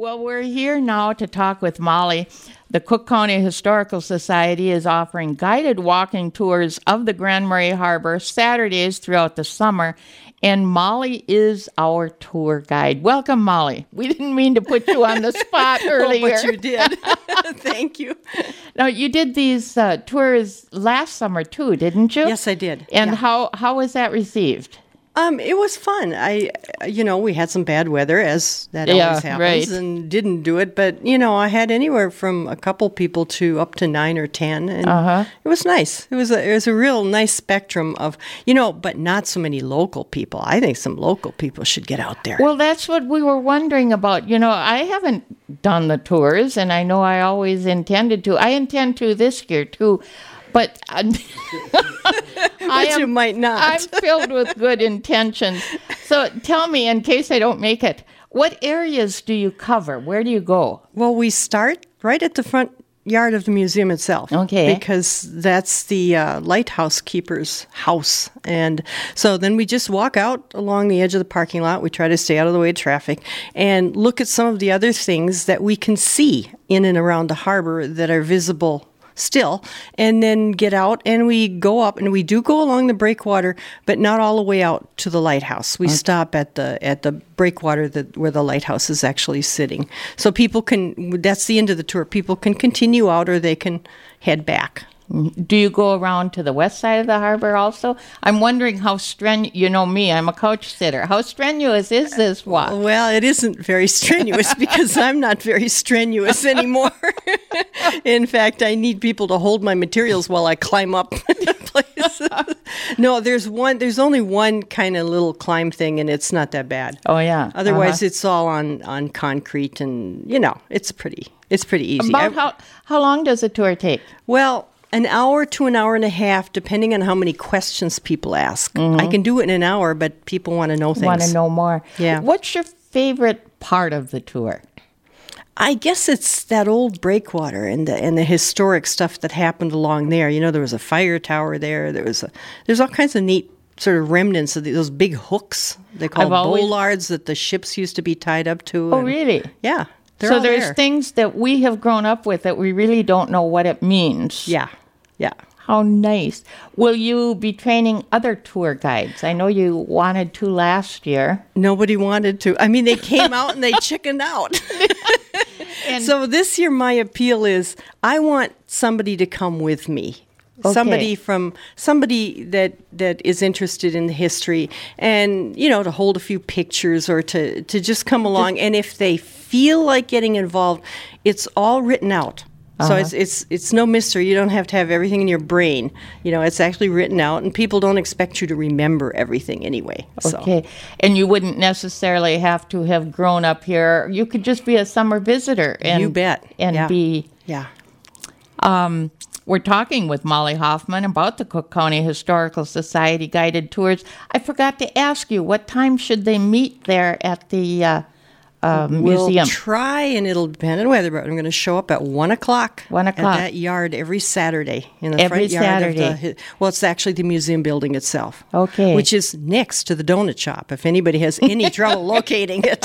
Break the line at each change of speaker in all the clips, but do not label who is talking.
Well, we're here now to talk with Molly. The Cook County Historical Society is offering guided walking tours of the Grand Marais Harbor Saturdays throughout the summer, and Molly is our tour guide. Welcome, Molly. We didn't mean to put you on the spot earlier.
But you did. Thank you.
Now, you did these tours last summer, too, didn't you?
Yes, I did.
And
yeah.
how was that received?
It was fun. We had some bad weather, as that always happens,
right.
and didn't do it. But, I had anywhere from a couple people to up to 9 or 10, and it was nice. It was a real nice spectrum of, but not so many local people. I think some local people should get out there.
Well, that's what we were wondering about. I haven't done the tours, and I know I always intended to. I intend to this year, too. But
you might not.
I'm filled with good intentions. So tell me, in case I don't make it, what areas do you cover? Where do you go?
Well, we start right at the front yard of the museum itself.
Okay.
Because that's the lighthouse keeper's house. And so then we just walk out along the edge of the parking lot. We try to stay out of the way of traffic and look at some of the other things that we can see in and around the harbor that are visible still, and then get out and we go up, and we do go along the breakwater, but not all the way out to the lighthouse. We stop at the breakwater where the lighthouse is actually sitting. So people that's the end of the tour. People can continue out or they can head back.
Do you go around to the west side of the harbor also? I'm wondering how strenuous, me, I'm a couch sitter. How strenuous is this walk?
Well, it isn't very strenuous because I'm not very strenuous anymore. In fact, I need people to hold my materials while I climb up places. No, there's only one kind of little climb thing, and it's not that bad.
Oh, yeah.
Otherwise, it's all on concrete, and, it's pretty easy.
About how long does a tour take?
Well, an hour to an hour and a half, depending on how many questions people ask. I can do it in an hour, but people want to know things.
Want to know more.
Yeah.
What's your favorite part of the tour?
I guess it's that old breakwater and the historic stuff that happened along there. There was a fire tower there. There's all kinds of neat sort of remnants of those big hooks they call bollards that the ships used to be tied up to.
Oh, really?
Yeah.
So there's things that we have grown up with that we really don't know what it means.
Yeah. Yeah.
How nice. Will you be training other tour guides? I know you wanted to last year.
Nobody wanted to. I mean, they came out and they chickened out. So this year my appeal is I want somebody to come with me. Okay. Somebody that is interested in the history and, to hold a few pictures or to just come along. And if they feel like getting involved, it's all written out. So it's no mystery. You don't have to have everything in your brain. It's actually written out, and people don't expect you to remember everything anyway.
Okay. And you wouldn't necessarily have to have grown up here. You could just be a summer visitor.
You bet.
And be...
Yeah.
We're talking with Molly Hoffman about the Cook County Historical Society guided tours. I forgot to ask you, what time should they meet there at the museum?
We'll try, and it'll depend on weather, but I'm going to show up at 1 o'clock.
1 o'clock.
At that yard every Saturday in the front yard
Saturday.
Well, it's actually the museum building itself.
Okay.
Which is next to the donut shop, if anybody has any trouble locating it.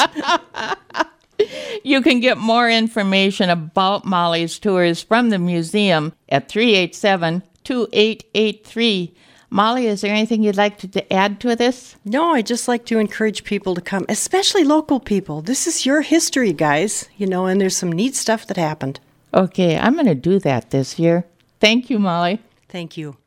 You can get more information about Molly's tours from the museum at 387-2883. Molly, is there anything you'd like to add to this?
No, I'd just like to encourage people to come, especially local people. This is your history, guys, and there's some neat stuff that happened.
Okay, I'm going to do that this year. Thank you, Molly.
Thank you.